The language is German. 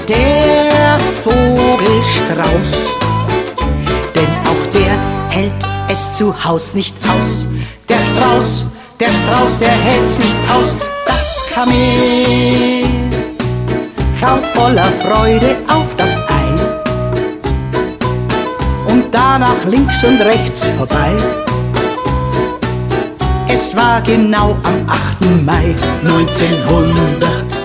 der Vogelstrauß, denn auch der hält es zu Haus nicht aus. Der Strauß, der hält's nicht aus. Das Kamel schaut voller Freude auf das Ei und danach links und rechts vorbei. Es war genau am 8. Mai 1900.